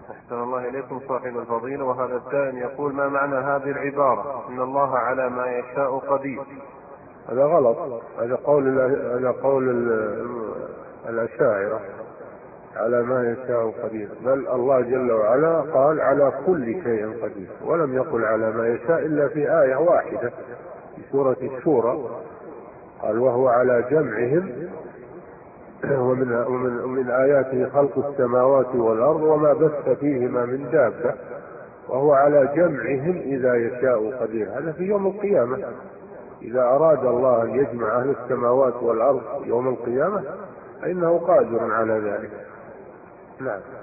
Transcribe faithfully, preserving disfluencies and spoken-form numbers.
أحسن الله إليكم صاحب الفضيلة. وهذا السائل يقول: ما معنى هذه العبارة إن الله على ما يشاء قدير؟ هذا غلط. هذا قول هذا قول الأشاعرة، على ما يشاء قدير. بل الله جل وعلا قال على كل شيء قدير، ولم يقل على ما يشاء إلا في آية واحدة في سورة الشورى، قال: وهو على جمعهم ومن, ومن, ومن آياته خلق السماوات والأرض وما بث فيهما من دابة وهو على جمعهم إذا يشاء قدير. هذا في يوم القيامة، إذا أراد الله أن يجمع أهل السماوات والأرض يوم القيامة فإنه قادر على ذلك. نعم.